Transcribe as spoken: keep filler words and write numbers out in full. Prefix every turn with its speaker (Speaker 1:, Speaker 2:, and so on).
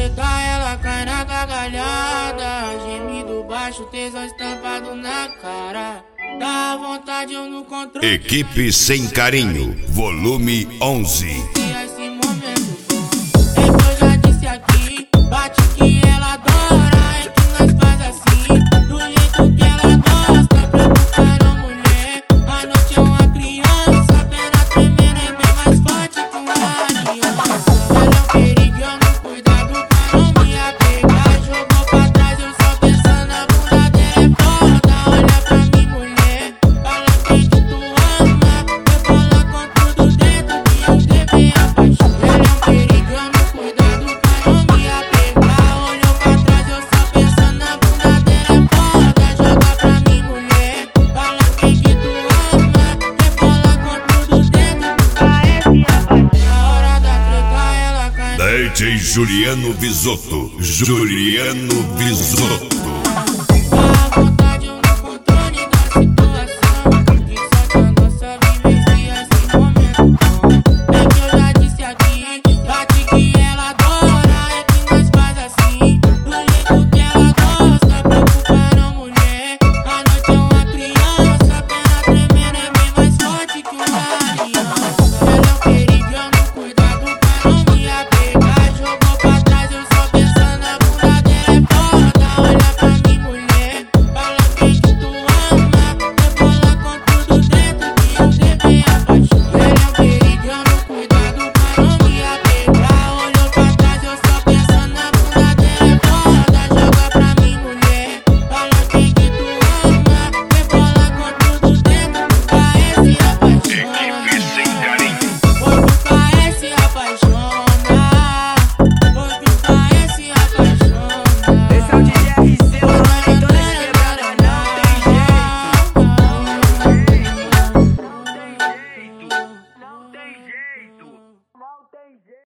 Speaker 1: treta ela cai na gargalhada, gemido baixo, tesão estampado na cara. Dá vontade eu não controlo.
Speaker 2: Equipe Sem Carinho, volume onze.
Speaker 1: Esse momento bom, é que eu já disse aqui, bate que ela adora, é que nós faz assim, do jeito que ela gosta, preocuparam mulher. A noite é uma criança, apenas tremendo é bem mais forte que uma aliança. Ela é um perigo, eu não cuidado pra não me apegar. Jogou pra trás, eu só pensando na bunda dela é foda. Olha pra mim mulher, fala quem que tu ama, rebola com tudo dentro que eu devei a paixão. Ela é um perigo, eu não cuidado pra não me apegar. Olhou pra trás, eu só pensando na bunda dela é foda. Joga pra mim mulher, fala quem que tu ama, rebola com tudo dentro que eu devei a paixão. Na hora da treta ela cai.
Speaker 2: D J Juliano Bisotto, Juliano Bisotto.